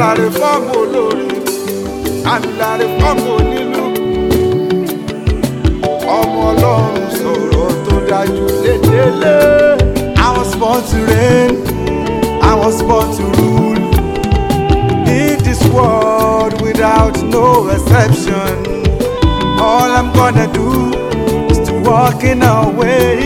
àlùlàrè fọ́ọ̀mù olórin, àlùlàrè fọ́ọ̀mù onílù. Ọmọ Ọlọ́run sọ̀rọ̀ tó dájú lédélé. I was born to reign, I was born to rule in this world without no exception. All I'm gonna do is to walk in our way,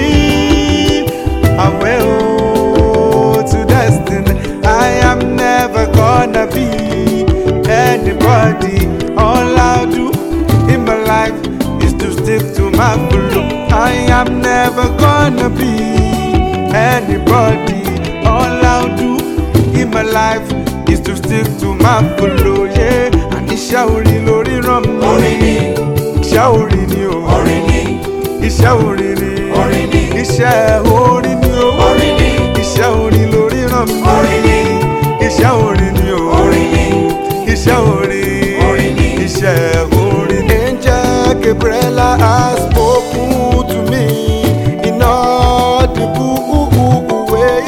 to destiny. I am never gonna be anybody. All I'll do in my life is to stick to my flow. I am never gonna be anybody. All I'll do in my life is to stick to my flow. Yeah, and iṣẹ́ orin lórí ràn mí. Orin ni, Iṣẹ́ orin ni o. orin ni, Iṣẹ́ orin ni. orin ni, Iṣẹ́ orin ni o. orin ni, Iṣẹ́ orin lórí ràn mí. orin ni, Iṣẹ́ orin ni o. orin ni, Iṣẹ́ orin. orin ni. Iṣẹ́ orin. Angel Gabriela has spoken to me in audible way.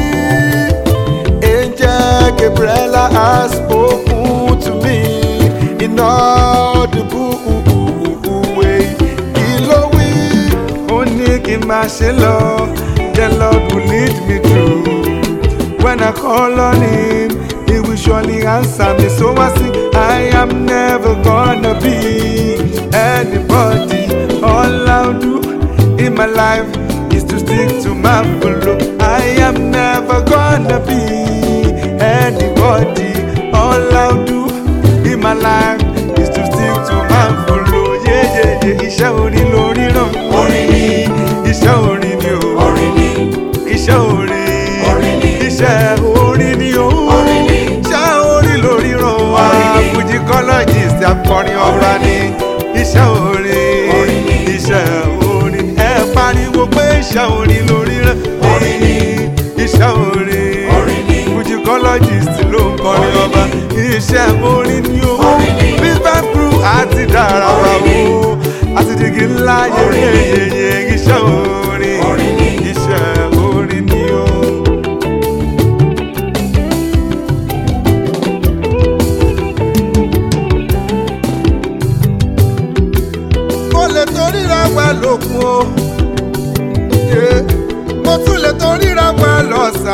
Angel Gabriela has spoken to me in audible way. Kí ló wí? Ó ní kí n máa ṣe lọ. The Lord will lead me through. When I call on Him, He will surely answer me. So I sing, I am never gonna be anybody. All I'll do in my life is to stick to my flow. I am never gonna be anybody. All I'll do in my life is to stick to my flow. Yeah, yeah, yeah. Iṣẹ́ orin lórí ràn mí. Orin ni, Iṣẹ́ orin ni o. orin ni, Iṣẹ́ orin. orin ni, Iṣẹ́ orin ni o. orin ni, Iṣẹ́ orin lórí ràn wá. Orin ni. Fujicologist akọrin ọba ni. Iṣẹ́ orin. Orin ni. Iṣẹ́ orin. Ẹ pariwo pé iṣẹ́ orin lórí ràn. Orin ni. Iṣẹ́ orin. Orin ni. Fujicologist ló ń kọrin Orin ọba. ni. Iṣẹ́ orin ni o. Orin ni. Bíbẹ́ crew àti dára wa Orin ni. o. Àti dìgì ńlá Orin ni. yeyeyeye. Iṣẹ́ orin. Orin ni. Iṣẹ́ orin ni o. Mo lè torí ra wá lókun o. Yeah. Mo tún lè torí ra wá lọ́sà.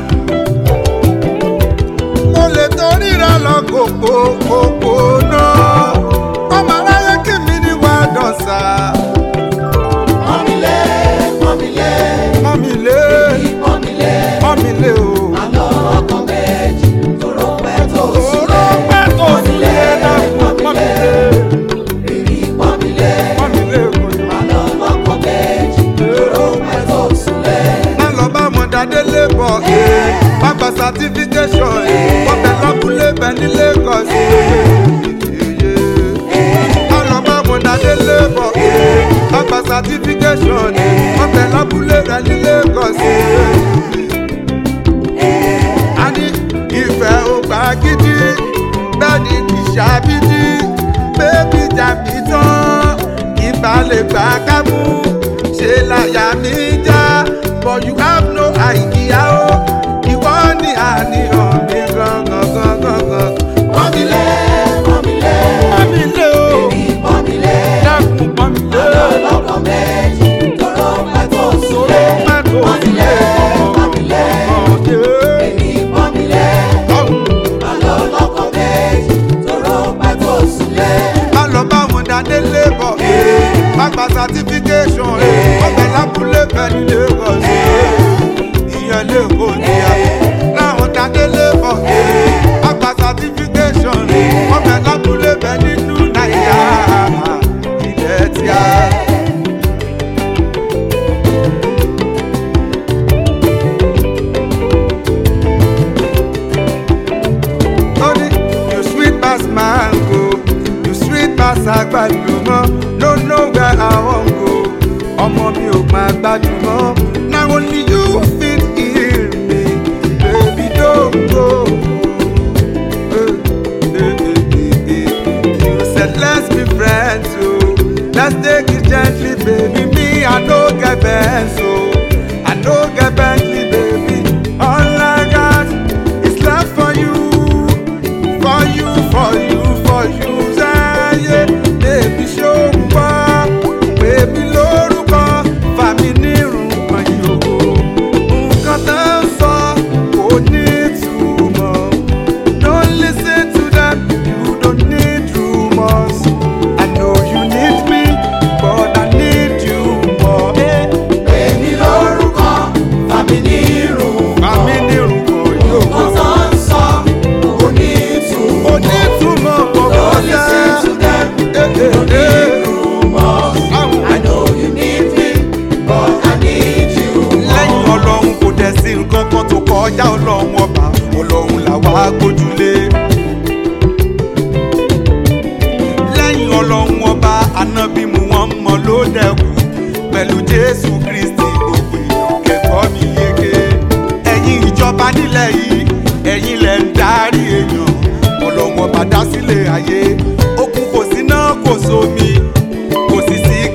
Mo lè torí ra lọ kòkó náà. Ọmọ aráyé kí mi ní wá dọ̀sà. Pọ́nmilé, pọ́nmilé, Mọ́milé, pọ́nmilé, mọ́milé o. àlọ́ ọkàn méjì, tòró pẹ́ tó Òró sílẹ̀. pẹ́ tó sílé dákun mọ́milé. Bèbí pọ́nmilé, Mọ́milé kò ní. àlọ́ ọkàn méjì, tòró pẹ́ tó sílẹ̀. Má lọ bá wọn dáadé lébọ̀. Má gba certification. Wọ́n bẹ lábúlé bẹ ní Lagos. Má lọ bá wọn dáadé lébọ̀. Má gba certification. Wọ́n bẹ lábúlé bẹ ní Lagos. A ní ìfẹ́ ò gbà gidi. Bẹ́ẹ̀ ni ìṣàbídí. Bébí jà mí tán. Ìbálẹ̀ gbà kámú. Ṣé láyà mi já? But you have no idea o. Ìwọ ni àníyàn mi gangan. Pọ́nmilé, pọ́nmilé, Pọ́nmilé o. bèbí pọ́nmilé, Dákun pọ́nmilé. àlọ́ ọkàn méjì, tòró pẹ́ tó sílẹ̀. Pọ́nmilé, pọ́nmilé, bèbí pọ́nmilé, àlọ́ ọkàn méjì, tòró pẹ́ tó sílẹ̀. Má lọ bá wọn dáadé lébọ̀. Má gba certification. Ọbẹ̀ lábúlé bẹ̀ ní Lagos. Ìyẹn lẹ́kọ̀ọ́ ní a. Láwọn dáadé lébọ̀. Má gba certification. Ọbẹ̀ lábúlé bẹ̀ nínú Nàìjíríà. Ilẹ̀ tí a. Honey, you sweet pass mango, you sweet pass àgbàlùmọ́, no know where I wan go. Ọmọ mi ò máa gbajúmọ̀, na only you fit heal me, baby don't go. You said let's be friends, so let's take it gently, baby. Me, I no get Benz, so I no get Bentley, baby. All I got is love for you.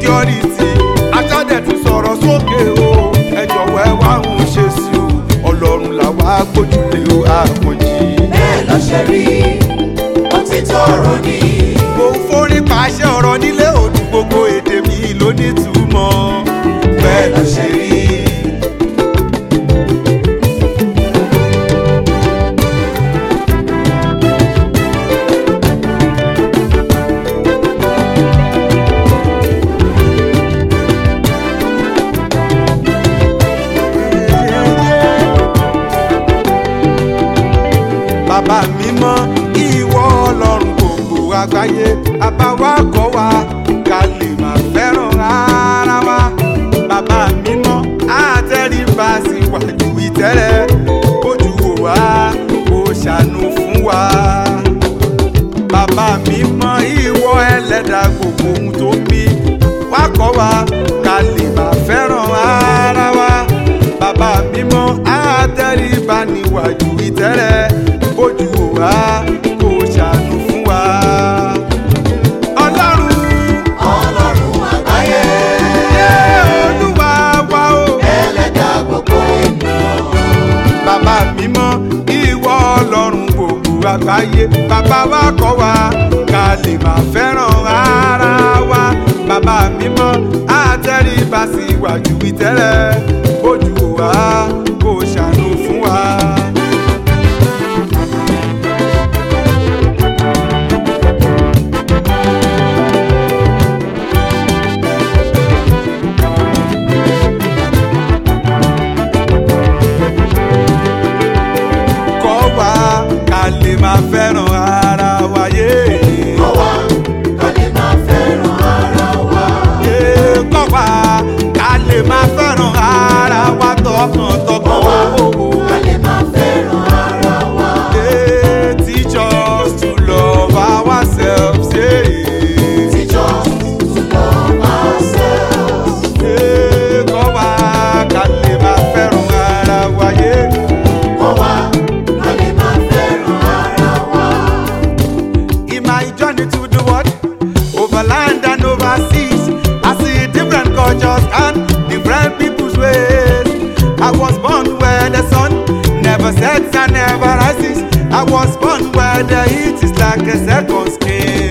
security aṣáde tún sọ̀rọ̀ sókè o ẹ jọ̀wọ́ ẹ wá ń ṣe sí o ọlọ́run làwa gbójúlé o àkànjì. bẹ́ẹ̀ ló ṣe rí òtítọ́ ọ̀rọ̀ ni. mo ń forí pàṣẹ ọ̀rọ̀ nílé òdù gbogbo èdè mi ló nítumọ̀ bẹ́ẹ̀ ló ṣe rí. Bàbá mímọ́ ìwọ ọlọ́run gbogbo àgbáyé àbáwá kọ́ wa ká lè máa fẹ́ràn ara wa. Bàbá mímọ́ àtẹríba síwájú ìtẹ́rẹ̀ ojú wò wá kó ṣàánú fún wa. Bàbá mímọ́ ìwọ ẹlẹ́dà gbogbo ohun tó mí wá kọ́ wa ká lè máa fẹ́ràn ara wa. Bàbá mímọ́ àtẹríba níwájú ìtẹ́rẹ̀ bójú wa kò ṣàánú fún wa. Ọlọ́run àgbáyé. Olúwa wa o. ẹlẹ́dà gbogbo ènìyàn. Bàbá mímọ́ ìwọ ọlọ́run gbogbo àgbáyé. Bàbá wa kọ́ wa ká lè máa fẹ́ràn ara wa. Bàbá mímọ́ àtẹríba síwájú ìtẹ́rẹ̀ bójú wa kò ṣàánú fún wa. Lè máa fẹ́ràn ara wa yé. Kọ́ wa ká lè máa fẹ́ràn ara wa. Kọ́ wa ká lè máa fẹ́ràn ara wa tọkàntọkàn. Kọ́ wa ká lè máa fẹ́ràn ara wa. Teach us to love ourselves. Teach us to love ourselves. Kọ́ wa ká lè máa fẹ́ràn ara wa yé. Kọ́ wa ká lè máa fẹ́ràn ara wa. In my journey to the world, over land and overseas, I see different cultures and different people's ways. I was born where the sun never sets and never rises. I was born where the heat is like a second skin.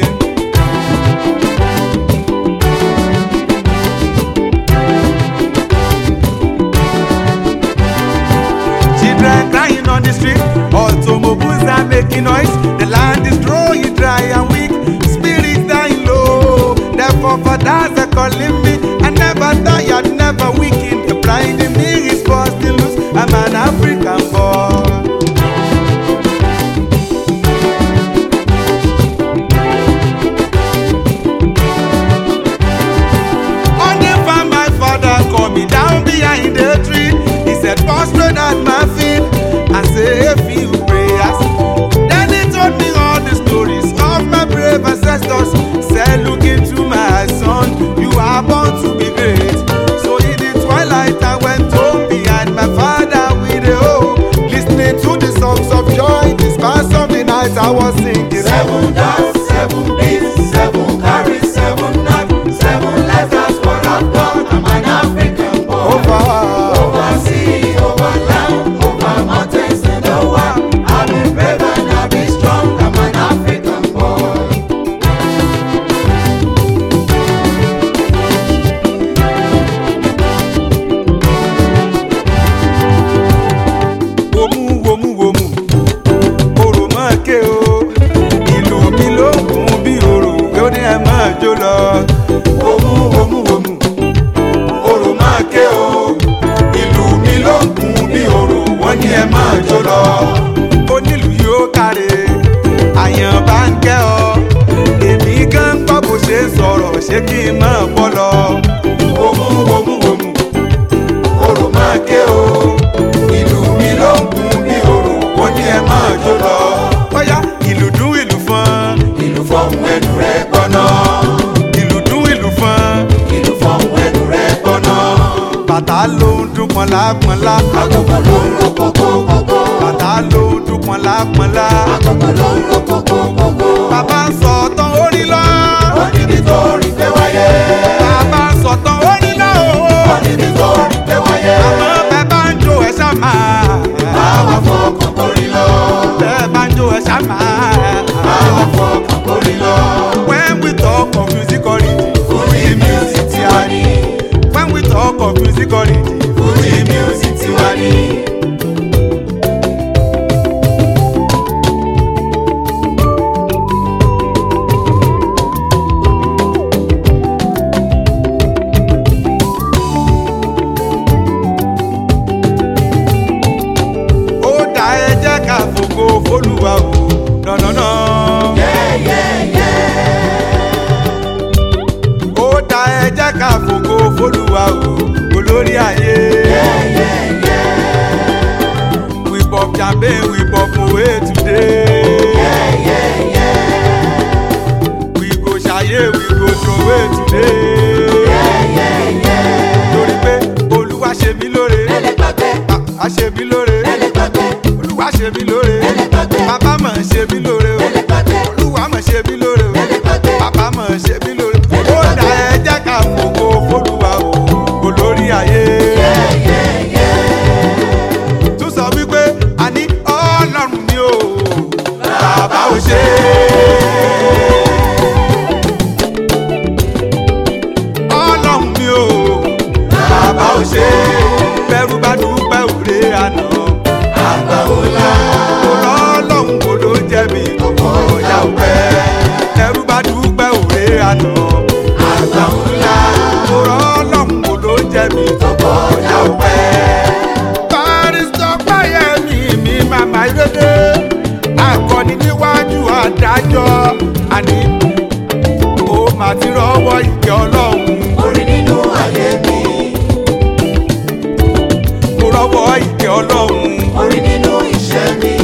Children crying on the street, automobiles are making noise. The land is growing dry and weak, spirits dying low. Therefore, fathers are calling me. I never tired, never weakened. The blind in me is busting loose. I'm an African boy. On the farm, my father called me down behind the tree. He said, prostrate at my feet and say a few prayers. Then he told me all the stories of my brave ancestors. Said, look into my son, you are born to be great. So in the twilight I went home behind my father with a hope, listening to the songs of joy. This past of the night I was singing. 7 days, 7 days, 7 carries, 7 nights, 7 lives. That's what I've done. I'm an African boy. Over sea, over land, over mountains and the world. I'll be brave and I'll be strong. I'm an African boy. Womu, orò máa ké o, ìlú mi ló kún bí orò, ó ní ẹ máa jó lọ. Womu, orò máa ké o, ìlú mi ló kún bí orò, wọ́n ní ẹ máa jó lọ. Onílù yóò káre, àyàn bá ń kẹ́ ọ, èmi gan gbọ́ bó ṣe sọ̀rọ̀, ṣé kí n máa bọ́ lọ. Womu, orò máa ké o, ìlú mi ló kún bí orò, wọ́n ní ẹ máa jó lọ. Bóyá ìlú dún ìlú fọ́n, Ìlú fọ̀hún ẹnu rẹ̀ gbọ́ná. ìlú dún ìlú fọ́n. Ìlú fọ̀hún ẹnu rẹ̀ gbọ́ná. Bàtà ló ń dún pọ̀nlápọ̀nlá. Agogo ló ń ro kókókókó. Bàtà ló ń dún pọ̀nlápọ̀nlá. Agogo ló ń ro kókókókó. Bàbá ń sọ tán orí lọ. Ó níbi tó rí pé wáyé. Bàbá ń May we pop away today. Yeah, yeah, yeah. We go shaye, we go throw away today. Yeah, yeah, yeah. Torí pé Olúwa ṣe mí lóore. Ẹlẹ́gbàgbé. A ṣe mí lóore. Ẹlẹ́gbàgbé. Olúwa ṣe mí lóore. Ẹlẹ́gbàgbé. Bàbá mọ̀ ṣe mí lóore o. Ẹlẹ́gbàgbé. Olúwa mọ̀ ṣe mí lóore o. Ẹlẹ́gbàgbé. Bàbá mọ̀ ṣe mí lóore. Ó dá ẹ jẹ́ ká fògo f'Olúwa o. Olórí ayé. Yeah, yeah, yeah. Tún sọ wípé àní Ọlọ́run mi o. Bàbá ò ṣe Ọlọ́run mi o. Bàbá ò ṣe bẹ́rù bá dúpẹ́ òré àná. Àgbà ọ̀la. Ọlọ́run kò ló jẹ́ mi ọ̀pọ̀ ọ̀yà òpẹ́. Ẹrú bá dúpẹ́ òré àná. Àgbà ọ̀la. Ọlọ́run kò ló jẹ́ mi ọ̀pọ̀ ọ̀yà òpẹ́. Barrister Fáyẹmí mi màmá ìrédé. Akọni níwájú adájọ́. Àní ó mà ti rọ́wọ́ ìkẹ́ Ọlọ́run. Orí nínú ayé mi. Mo rọ́wọ́ ìkẹ́ Ọlọ́run. Orí nínú iṣẹ́ mi.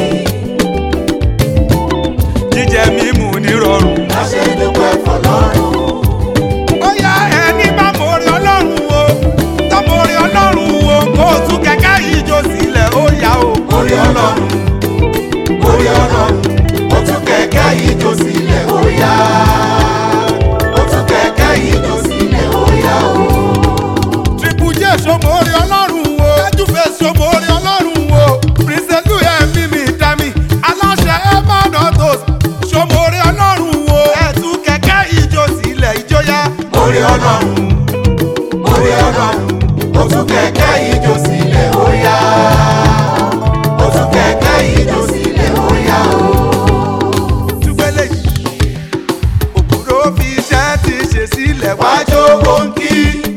Jíjẹ mímu nírọ̀rùn. Láṣẹ dúpẹ́ fọlọ́run. Ó yá ẹni bá mórí Ọlọ́run o. Tó mórí Ọlọ́run o. Kó o tún kẹ̀kẹ́ yìí jó sílẹ̀ ó yá o. Orí Ọlọ́run. Orí Ọlọ́run. Ó tún kẹ̀kẹ́ yìí jó sílẹ̀ ó yá. Ó tún kẹ̀kẹ́ yìí jó sílẹ̀ ó yá o. Triple J ṣomórí Ọlọ́run o. Ẹjúfẹ́ ṣomórí Ọlọ́run o. Prince Louis mímí dami. Aláṣẹ Emmanuel ṣomórí Ọlọ́run o. Ẹ̀tún kẹ̀kẹ́ ìjó sílẹ̀ ìjóyà. Orí Ọlọ́run. Orí Ọlọ́run. Ó tún kẹ̀kẹ́ yìí jó sílẹ̀ ó yá. Ó tún kẹ̀kẹ́ yìí jó sílẹ̀ ó yá o. Túgbélé yìí. Òkúrò fi iṣẹ́ ti ṣe sílẹ̀ wá. Wájú òǹkì.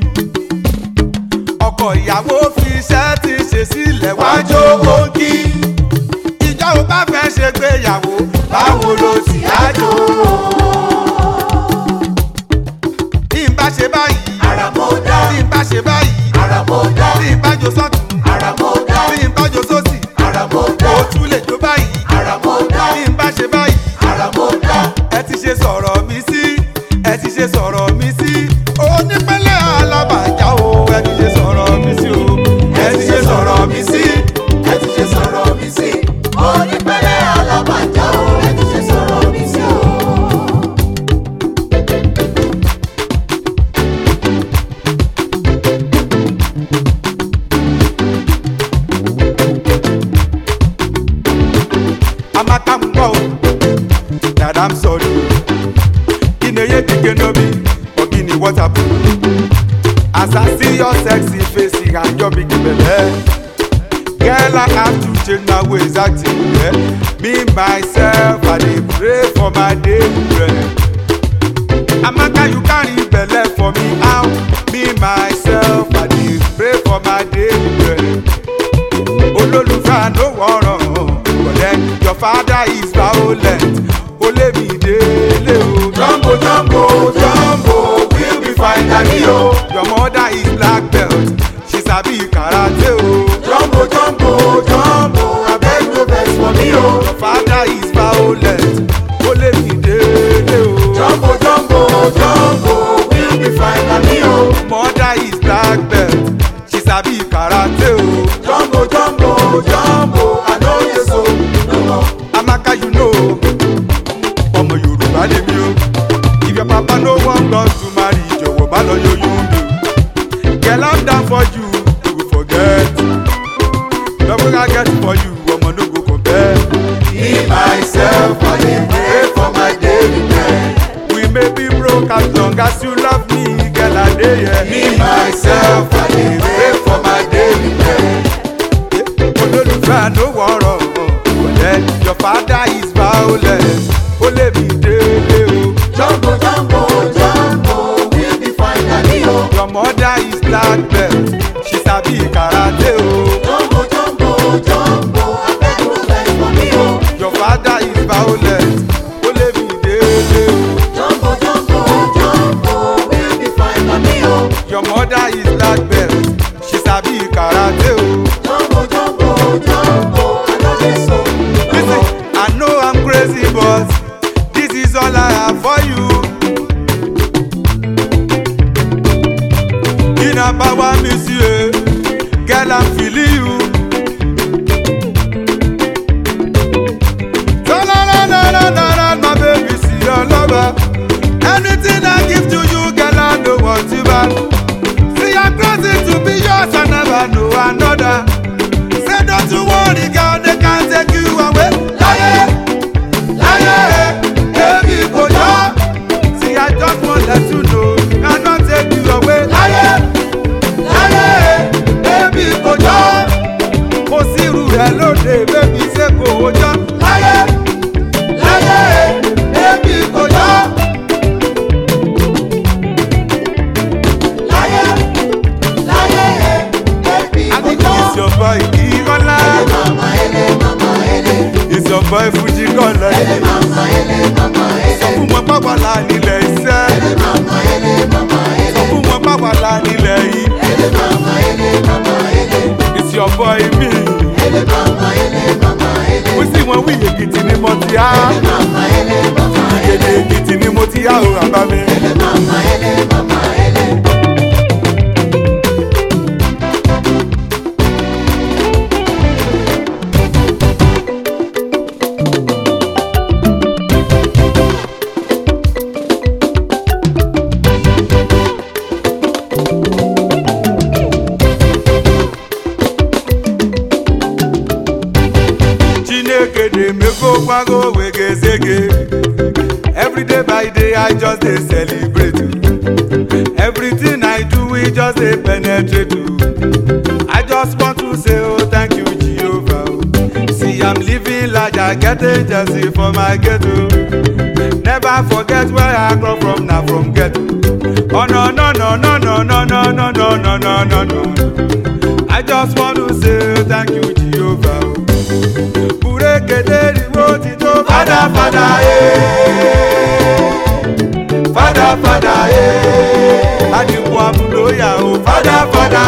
Ọkọ ìyàwó fi iṣẹ́ ti ṣe sílẹ̀ wá. Wájú òǹkì. Ìjọ ò bá fẹ́ ṣe gbéyàwó. Báwo ló ti ájò? Bí n bá ṣe báyìí. Àràmọ́dá. Bí n bá ṣe báyìí. Àràmọ́dá. Bí n bá jó sọ́tún. Àràmọ́dá. Bí n bá jó sósì. Àràmọ́dá. Ó tún lè jó báyìí. Àràmọ́dá. Bí n bá ṣe báyìí. Àràmọ́dá. Ẹ ti ṣe sọ̀rọ̀ mi sí. Ẹ ti ṣe sọ̀rọ̀ mi sí. Onípẹ̀lẹ̀ alábàjá o. Ẹ ti ṣe sọ̀rọ̀ mi sí o. Ẹ ti ṣe sọ̀rọ̀ mi sí. Ẹ ti ṣe sọ̀rọ̀ mi sí. Onípẹ̀lẹ̀ alábàjá o. Ẹ ti ṣe sọ̀rọ̀ mi sí o. Amaka mbọ o. Dada I'm sorry o. Ineye dike no be. Ogini what happen? As I see your sexy face, you can just begin belle. Girl, I have to change my ways acting. Yeah. Me myself, I dey pray for my daily bread. Amaka, you carry belle for me out. Me myself, I dey pray for my daily bread. Olólùfẹ́ no wọ̀rọ̀ but then your father is violent. Ó lé mi délé o. Jumbo, jumbo, jumbo, we'll be fine, daddy o. Your mother is black belt, she sabi karate o. Jumbo, jumbo, jumbo, abeg no vex for me o. Your father is violent. Ó lé mi délé o. Jumbo, jumbo, jumbo, we'll be fine, daddy o. Mother is black belt, she sabi karate o. Jumbo, jumbo, jumbo, I know you so. No more. Amaka, you know, ọmọ Yorùbá lè mi o. If your papa no want God to marry, jọ̀wọ́ bá lọ yóyún mi o. Girl, I'm down for you, you go forget. Double I get for you, ọmọ no go compare. Me, myself, I dey pray for my daily bread. We may be broke as long as you love me, girl, I dey here. Me, myself, I dey pray for my daily bread. Olólùfẹ́ no wọ̀rọ̀ but then your father is violent. Ó lé mi délé o. Jumbo, jumbo, jumbo, we'll be fine, daddy o. Your mother is black belt, she sabi karate o. Jumbo, jumbo, jumbo, abeg no vex for me o. Your father is violent. Ó lé mi délé o. Jumbo, jumbo, jumbo, we'll be fine, daddy o. Your mother is black belt, she sabi karate o. Jumbo, jumbo, jumbo, I know this so. In a power monsieur, girl I'm feeling you. Na, my baby, see your lover. Anything I give to you, girl, I know what you want. See, I'm crazy to be yours, I never know another. Say, don't you worry, girl, they can't take you away. Lie, lie, baby, go down. See, I just want to let you know, cannot take you away. Lie, lie, baby, go down. Go see who hello, baby, say go down. Lie, lie, baby, go down. It's your boy Igola. It's your boy Fuji Gola. Sọ fún wọn bá wà lá nílẹ̀ iṣẹ́. Sọ fún wọn bá wà lá nílẹ̀ yìí. It's your boy me. Mo sì wọ́n wí Èkìtì ni mo ti há. Èdè Èkìtì ni mo ti há o àbá mi. Every day by day I just dey celebrate. Everything I do we just dey penetrate. I just want to say oh thank you Jehovah. See I'm living large, I get a jersey for my ghetto. Never forget where I come from, now from ghetto. Oh no no no no no no no no no no no no no. I just want to say thank you Jehovah. Father, Father, Father, Father, Adiwamuloya, oh, Father, Father,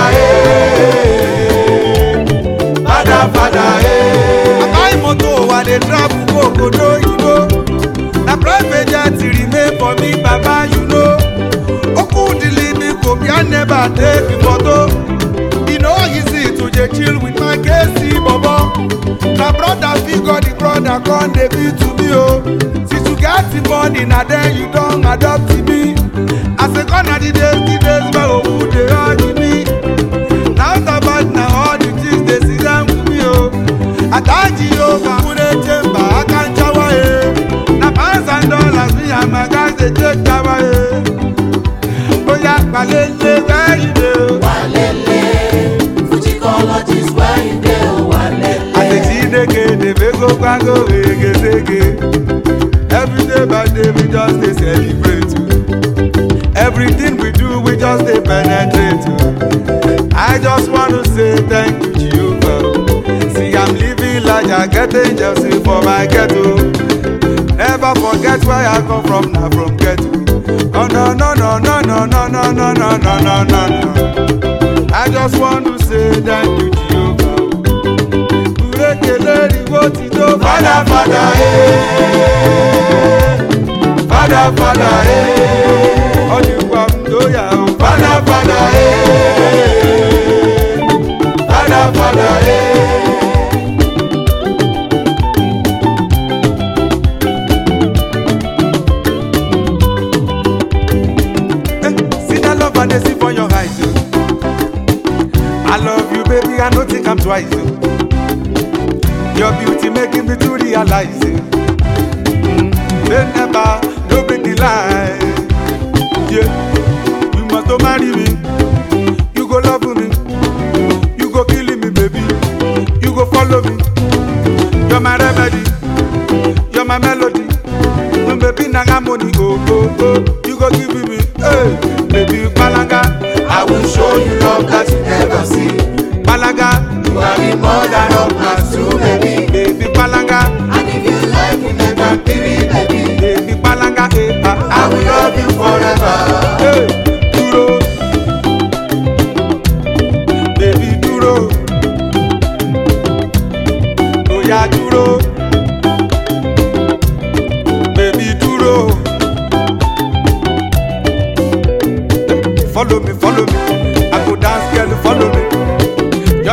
Father, Father, I moto wa dey travel go Kodo, you know. Na private jet remain for me, Baba, you know. Oku deliver me, I never take the photo. You know easy to just chill with my KC, Bobo. Na brother figure the brother come dey be to me oh. Since you get the money na then you don adopt me. As a corner the days my owu dey hug me. Now about na all the things dey sit down with me oh. Ataji over kule chamber akanchawa eh. Na pounds and dollars me and my guys dey take power eh. Oya palele where you dey oh. Walele, Fujicologist where you dey oh walele. Every day by day we just dey celebrate. Everything we do we just dey penetrate. I just want to say thank you Jehovah. See I'm living large, I get angels for my ghetto. Never forget where I come from, now from ghetto. Oh no no no no no no no no no no no no. I just want to say thank you Jehovah. Father, Father, Father, Father, Father, Father, Father, Father, see that love and they see for your eyes. I love you, baby, I don't think I'm twice. Your beauty making me to realize it. They never, no bring the lie. Yeah, you must to marry me. You go love me. You go kill me, baby. You go follow me. You're my remedy. You're my melody. Baby, naga money, go, go, go. You go give me, hey, baby, Palanga. I will show you love that you never see. Palanga. You are the mother of my two baby. Baby Palanga. And if you like me, never baby, baby. Baby Palanga, I will love you forever. Hey, duro. Baby duro. Oh yeah, duro. Baby duro. Follow me, follow me.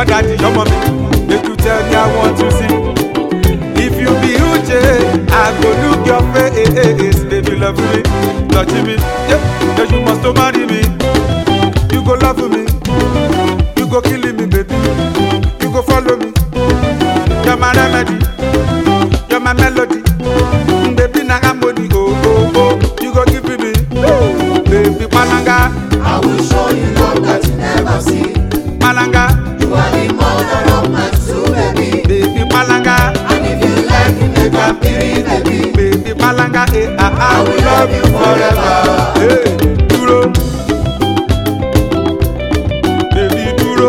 your daddy, your mommy, make you tell me I want to see. If you be Uche, I go look your face. Baby, love me, touching me, yeah, you must marry me. You go love me, you go kill me, baby. You go follow me. You're my remedy, you're my melody. Baby, na harmony, oh, oh, oh. You go give me, baby, Malanga. I will show you love that you never see. Malanga, You are the mother of my two baby. baby, Malanga, And if you like me, make a pity, baby. baby, Malanga, I will love you forever. Hey, duro, baby, duro,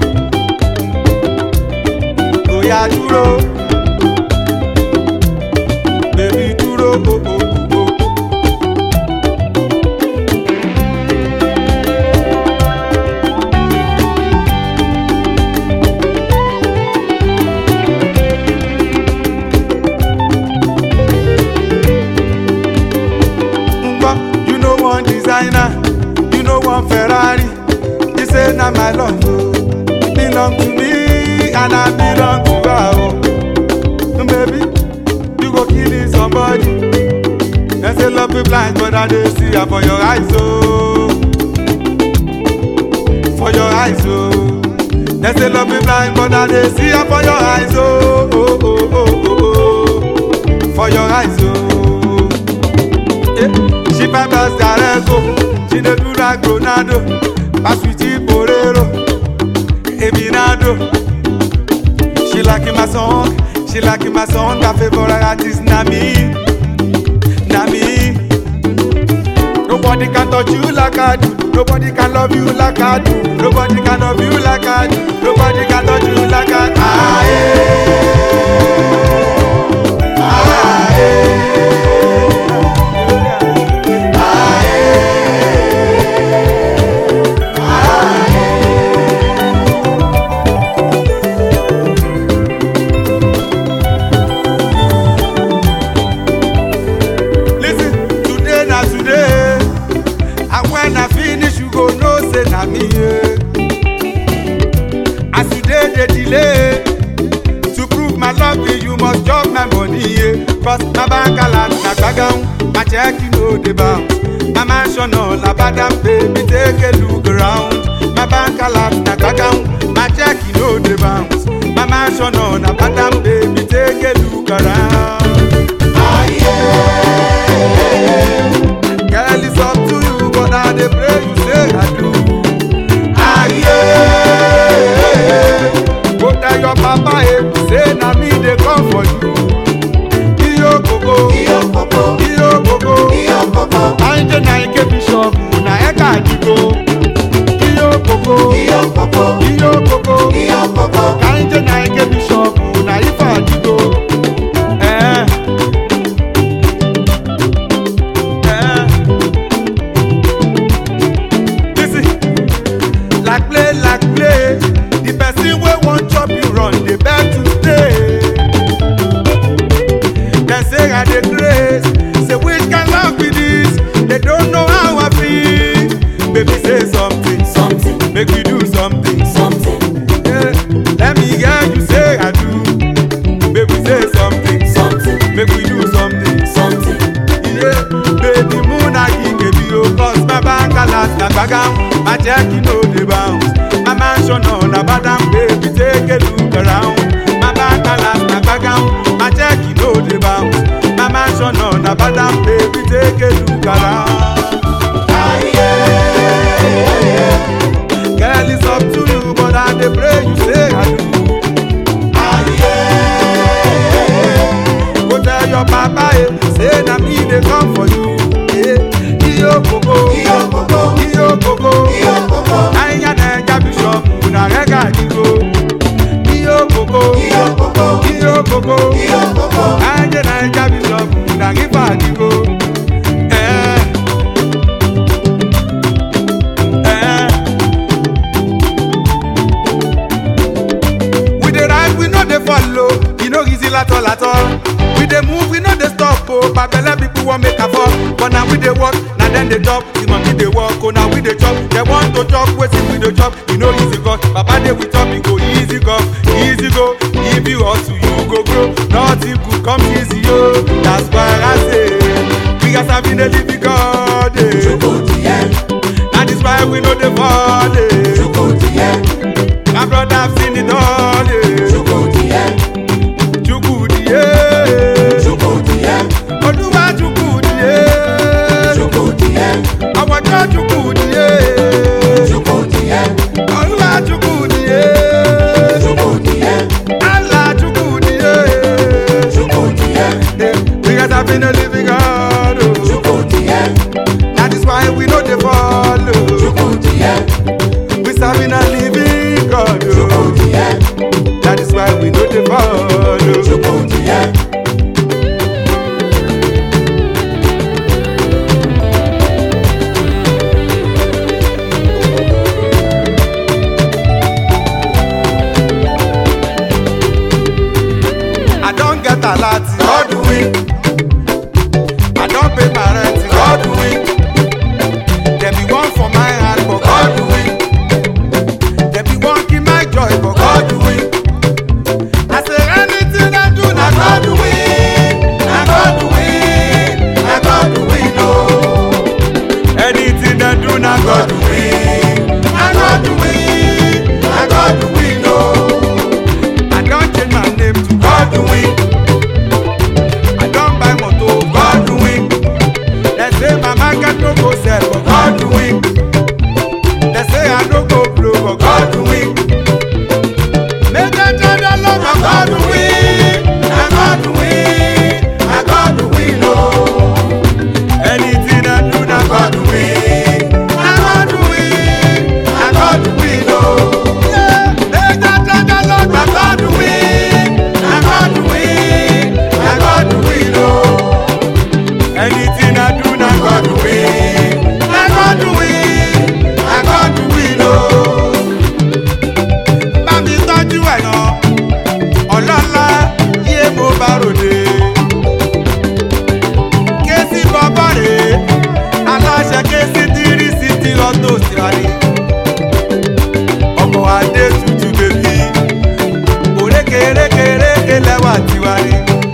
oh yeah, duro, baby, duro, oh, oh, oh, oh. You know one designer, you know one Ferrari. You say now my love belong to me and I belong to her. Oh. Baby, you go killing somebody. They say love be blind, but I dey see her for your eyes, oh. For your eyes, oh. They say love be blind, but I dey see her for your eyes, oh. Oh, oh, oh, oh, oh. For your eyes, oh. Yeah. She fight pass Darego, she dey do like Ronaldo, pass with Porero, Eminado. She like my song, her favorite artist na me. Nobody can touch you like I do, nobody can love you like I do, nobody can love you like I do, nobody can touch you like I do. When I finish, you go know say na me. Yeah. As you dey delay to prove my love, you must chop my money. Yeah. Cause my bank alert na gbagam, my check you know the bounce. My mansion all abadam, baby take a look around. My bank alert na gbagam, my check you know the bounce. My mansion all abadam, baby take a look around. Girl, it's up to you, but I dey pray you say I do. Go tell your papa, say na me dey come for you. Iyo koko, anje na ike bishop, na eka adigo. Iyo koko, anje na ike bishop, na ife adigo. Like play, the person wey wan chop you run, dey beg to stay. Dem say I dey craze, say which kind love be this? They don't know how I feel. Baby say something, make we do something. Yeah. Let me hear you say I do. Baby say something, make we do something. Yeah. Baby Muna baby oh, cause my bank alert na gbagam, my check you know the bounce. My mansion on a badam, baby take a look around. My bank alert na gbagam, my check you know the bounce. My mansion on a badam, baby take a look around. Girl, it's up to you, but I dey pray you say I do. Go tell your papa, say na me dey come for you. Iyo koko, anya na eja bishop, na rega adigo. Iyo koko, anya na eja bishop, na rifa adigo. We dey ride, we no dey follow, e no easy at all. We dey move, we no dey stop, oh. Babele people wan make a fall, but now we dey work, now then they chop. The money dey work, oh now we dey chop. They want to chop, wetin we dey chop, e no easy cause Baba dey we chop, e go easy. nothing could come easy, yo. That's why I say we are serving the living God. That is why we know the body. My brother have seen it all. Chukudie, Oluwa Chukudie, our God Chukudie, Oluwa Chukudie, Allah Chukudie. We guys have been a living God. That is why we know the follow. We serving a living God. That is why we know the follow. I don't get a lot, God do it. I don't pay my rent, God do it. There be one for my hand, but God do it. There be one keep my joy, but God do it. I say anything I do, now God do it. Now God do it. Now God do it, no. Anything I do, now God do it. Now God do it. Now God do it, no. I don't change my name to God do it. I don't buy motor, God do it. They say my market no go sell, but God do it. They say I no go blow, but God do it. Make them tell the love, but God do it. And God do it. And God do it, no. Anything I do, now God do it. And God do it. And God do it, no. Yeah. Make them tell the love, but God do it. And God do it. And God do it, no. Anything I do, now God do it. And God do it. And God do it, no. Bámi tọ́jú ẹ̀ náà, ọlọ́lá yé mo bá ròde. Kéésì bọ́bọ́ rèé, aláṣẹ kéésì tírí sí ti ọtó síwájú. Ọkọ̀ adé tutù bèbí, òrékèrékèrékè lẹ́wà tiwárí.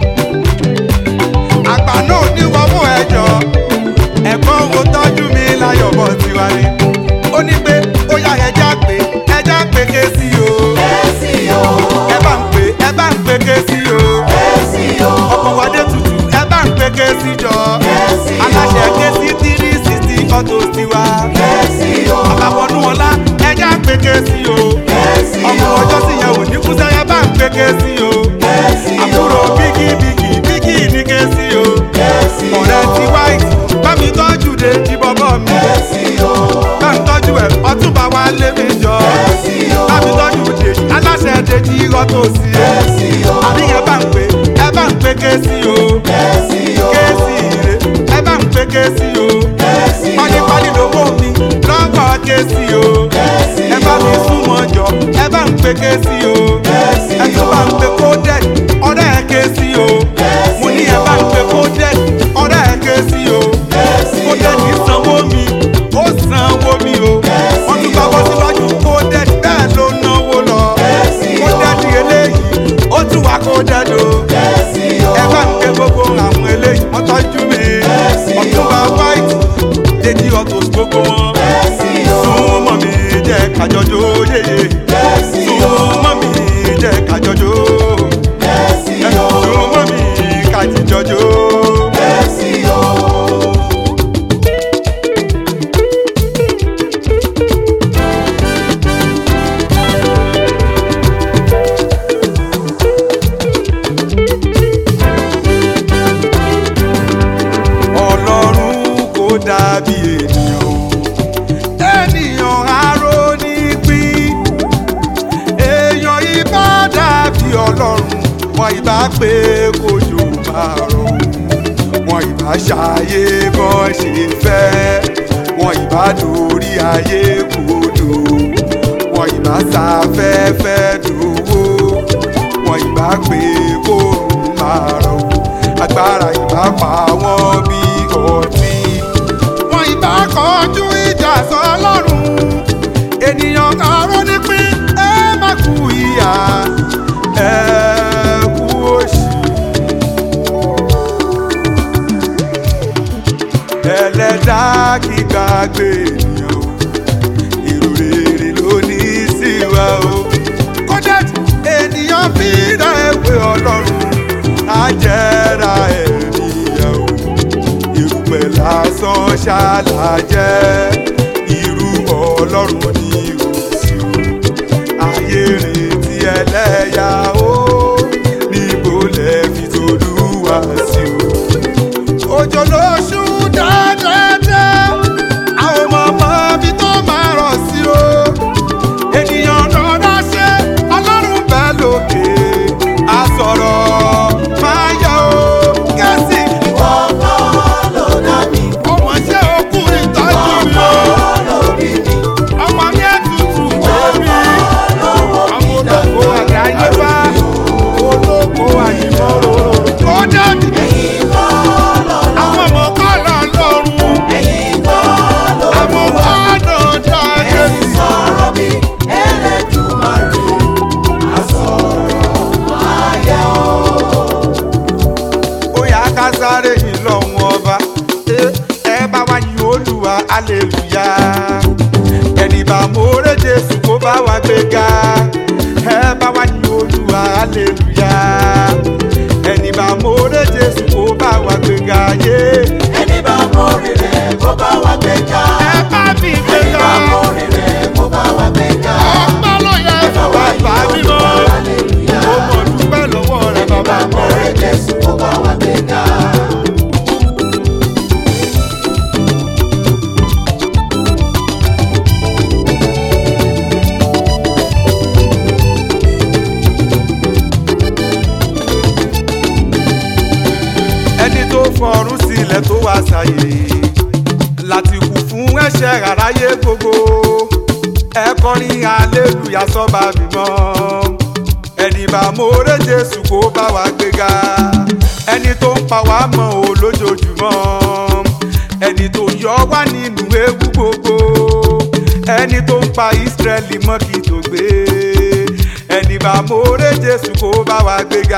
Àgbà náà ní wọ́n mú ẹjọ́, ẹ̀kọ́ wo tọ́jú mi láyọ̀bọ̀ tiwárí. Ó ní pé ó yá ẹja pé kéésì o. Ẹ bá ń pè kéésì o. Ọkọ̀ adé tutù ẹ bá ń pè kéésì jọ. Aláṣẹ kéésì tírí sí ti ọtó tiwa. Àbáwọnú ọlá ẹja pè kéésì o. Ọmọ ọjọ́ sì yẹ òní kúsẹ́ ẹ bá ń pè kéésì o. Àbúrò bíkì ní kéésì o. Ọ̀rẹ́ ti white bá mi tọ́jú de ti bọ́bọ́ mi. Bá mi tọ́jú ẹ̀ ọtúnba wa lé mi jọ. Bá mi tọ́jú de aláṣẹ de ti ọtó sí ẹ. Àbí ẹ bá ń pè kéésì o. Kéésì rè ẹ bá ń pè kéésì o. Pálípálí lówó mi lọ́kọ̀ kéésì o. Ẹ bá mi súnmọ́ jọ ẹ bá ń pè kéésì o. Ẹ tún bá ń pè kódẹ́ẹ̀dì ọ̀rẹ́ kéésì o. Mo ní ẹ bá ń pè kódẹ́ẹ̀dì ọ̀rẹ́ kéésì o. Kódẹ́ẹ̀dì sanwó mi ó sanwó mi o. Wọ́n tún bá wọ́n síwájú kódẹ́ẹ̀dì bẹ́ẹ̀ ló náwó lọ. Kódẹ́ẹ̀dì eléyìí ó tún wá kódẹ́ẹ̀dì o. Ẹ bá ń pè gbogbo àwọn eléyìí wọ́n tọ́jú mi. Ọ̀túnba white dédí ọ̀tọ̀ gbogbo wọn. Súnmọ́ mi jẹ́ kájọjọ́ yéye. Súnmọ́ mi jẹ́ kájọjọ́. Súnmọ́ mi kájíjọjọ́. Ọlọ́run kò dàbí ènìyàn aró nípín. Èèyàn ìbá dàbí Ọlọ́run, wọn ìbá pé kójò máa rọ̀. Wọn ìbá ṣàyè bọ́ ṣe fẹ́, wọn ìbá dorí ayé kodò. Wọn ìbá sáfẹ́fẹ́ dòwó, wọn ìbá pé kóòrùn máa rọ̀. Agbára ìbá pa wọ́n bí ọtí. Wọn ìbá kọjú ìjà sọ́lọ́run. Ènìyàn aró nípín ẹ má kú ìyà, ẹ kú òṣì. bá wa gbéga ẹ bá wa ní Olúwa hallelujah. Ẹni bá mọ̀ọ́rẹ́ Jésù kó bá wa gbéga yé. Ẹni bá mọ̀ọ́rẹ́ rẹ̀ kó bá wa gbéga. Ẹ bá mi gbéga. Ẹni bá mọ̀ọ́rẹ́ rẹ̀ kó bá wa gbéga. Ọpẹ́ ló yẹ fún bàbá mímọ́. Mo mọ̀ dúpẹ́ lọ́wọ́ rẹ̀ bàbá mi. Mọ̀ọ́rẹ́ Jésù kó bá wa gbéga. Ẹni tó fọ̀run sílẹ̀ tó wá sáyé láti kú fún ẹ̀ṣẹ̀ aráyé gbogbo. Ẹ kọrin hallelujah sọ́ba mímọ́. Ẹni bá mọ̀ọ́rẹ́ Jésù kó bá wa gbéga. Ẹni tó ń pa wá mọ́ o lójoojúmọ́. Ẹni tó yọ wá nínú ewu gbogbo. Ẹni tó ń pa Ísírẹ́lì mọ́ kí tó gbé. Ẹni bá mọ̀ọ́rẹ́ Jésù kó bá wa gbéga.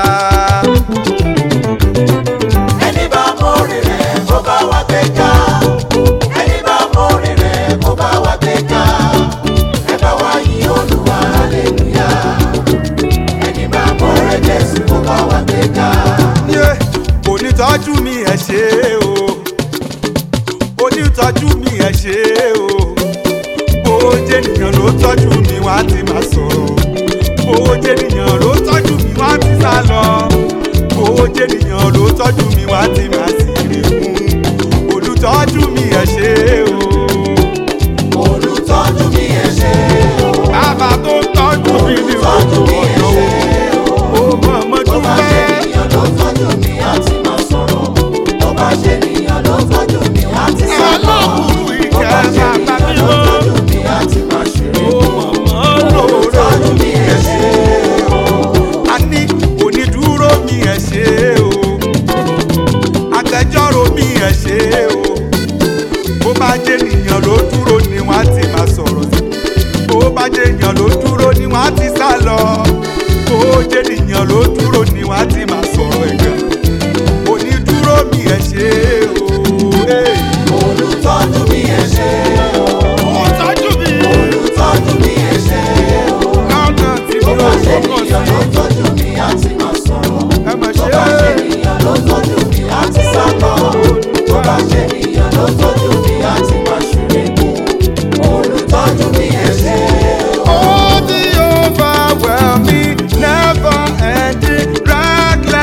Ẹni bá mọ̀ọ́rẹ́ rẹ̀ kó bá wa gbéga. Ẹni bá mọ̀ọ́rẹ́ rẹ̀ kó bá wa gbéga. Ẹ bá wa yìn Olúwa hallelujah. Ẹni bá mọ̀ọ́rẹ́ Jésù kó bá wa gbéga. Onítọ́jú mi ẹ ṣé o, onítọ́jú mi ẹ ṣé o. Bó jẹ́ ènìyàn ló tọ́jú mi wá ti máa sọ̀rọ̀. Bó jẹ́ ènìyàn ló tọ́jú mi wá ti sá lọ. Bó jẹ́ ènìyàn ló tọ́jú mi wá ti máa sì rè fún. Olùtọ́jú mi ẹ ṣé o. Olùtọ́jú mi ẹ ṣé o. Bàbá tó tọ́jú mi ní Olùtọ́jú mi ẹ ṣé o. ó mọ̀ mọ́ Tó bá ṣe dúpẹ́. ènìyàn ló tọ́jú mi á ti máa sọ̀rọ̀. Tó bá ṣe ènìyàn ló tọ́jú mi á ti sá lọ. Ọlọ́run Tó bá ṣe ìkẹ́ bàbá ènìyàn ló mímọ́. tọ́jú mi á ti máa ṣeré. Ó mọ̀ mọ́ lóore. Olùtọ́jú mi ẹ ṣé o. A ní onídúró mi ẹ ṣé o. Agbẹjọ́rò mi ẹ ṣé o. Bó bá jẹ́ ènìyàn ló dúró ni wọ́n á ti máa sọ̀rọ̀ sí. Bó bá jẹ́ ènìyàn ló dúró ni wọ́n á ti sá lọ. Bó jẹ́ ènìyàn ló dúró ni wọ́n á ti máa sọ̀rọ̀ ẹ̀gàn. Onídúró mi ẹ ṣé o. Olùtọ́jú mi ẹ ṣé o. Ó tọ́jú mi. Olùtọ́jú mi ẹ ṣé o. Lọ́nà tí Tó mo bá ṣe fọkàn ènìyàn ló sí. tọ́jú mi á ti máa sọ̀rọ̀. Ẹ mà Tó ṣe bá ṣe é. ènìyàn ló tọ́jú mi á ti sá lọ. Tó bá ṣe ènìyàn ló tọ́jú mi á ti máa ṣeré kù. Olùtọ́jú mi ẹ ṣé o. Oh, the overwhelming, never-ending,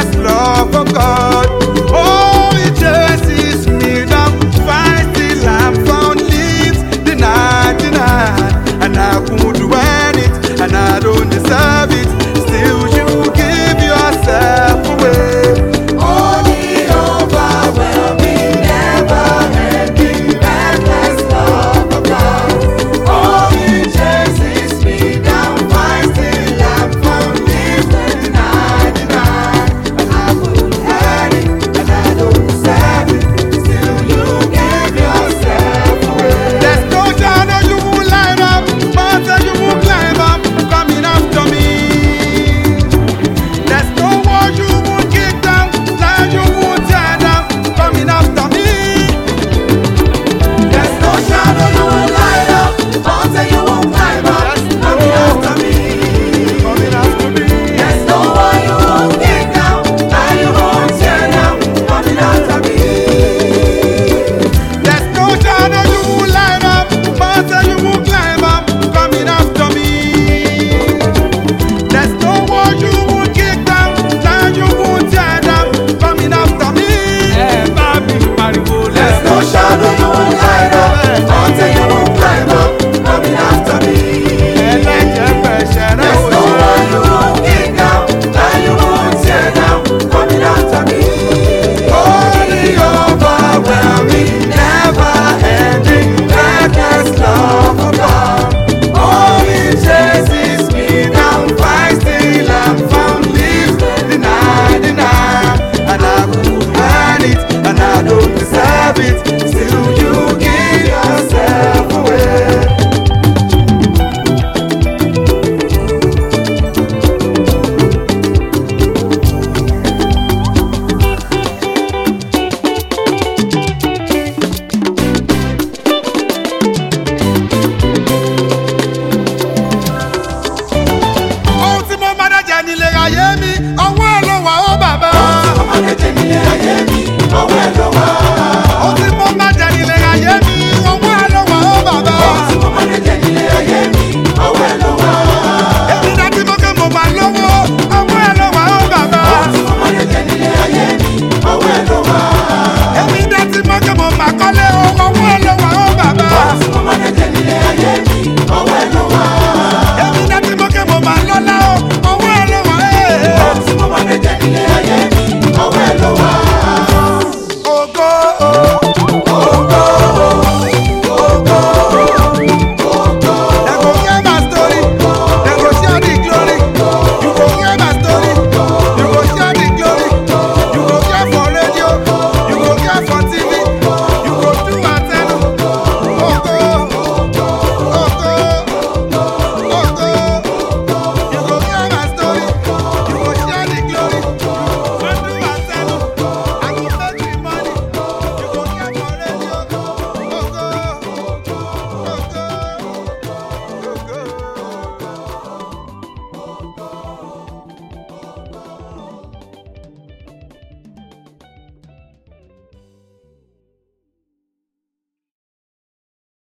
jẹ́ nílé ayé mi.